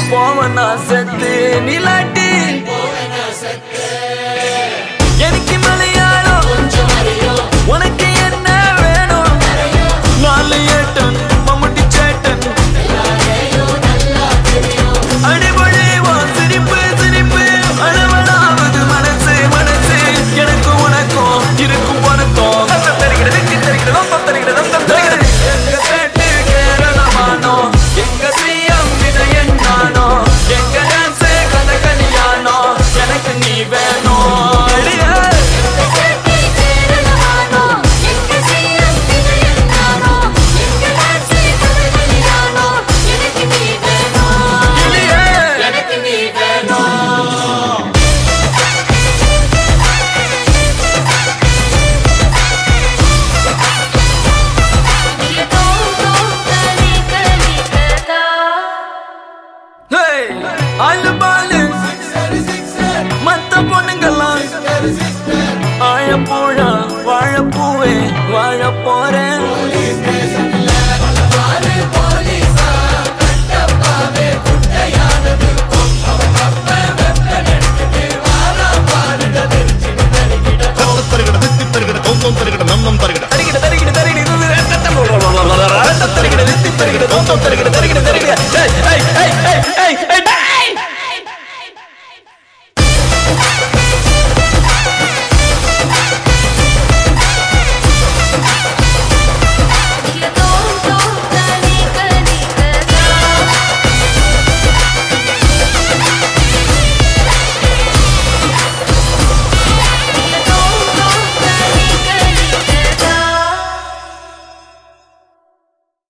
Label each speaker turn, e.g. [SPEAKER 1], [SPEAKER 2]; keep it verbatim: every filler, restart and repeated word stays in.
[SPEAKER 1] போவனா செத்து நிலாட்டி எனக்கு மலையாளம் உனக்கு என்ன வேணும் நாலு ஏட்டன் மம்முட்டி சேட்டன் அடிபொழி சிரிப்பு சிரிப்பு அளவலாவது மனசு மனசு எனக்கு உனக்கும் இருக்கும் உனக்கும் தருகிறது தருகிறது தருகிறது தருகிறது எங்க கேட்டு கேரளமானோ எங்க சிஎம் விஜயன் நானோ எங்க டான்ஸ் கத கல்யாணோ எனக்கு நீ வேணும் ஆளு பாலு மத்த பொண்ணுங்கெல்லாம் ஆழப்போழ வாழப்பூவே வாழ போறேன் தருகிட தருகிட தருகிட தருகிட